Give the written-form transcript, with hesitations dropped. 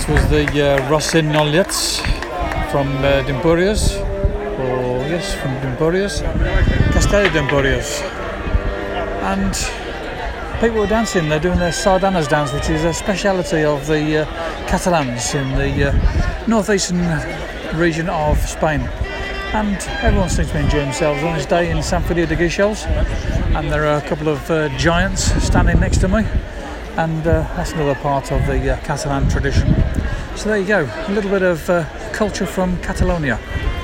This was the Rossignolets from d'Empúries, from d'Empúries, Castell d'Empúries, and people were dancing. They're doing their sardanes dance, which is a speciality of the Catalans in the northeastern region of Spain. And everyone seems to be enjoying themselves on this day in Sant Feliu de Guíxols, and there are a couple of giants standing next to me, and that's another part of the Catalan tradition. So there you go, a little bit of culture from Catalonia.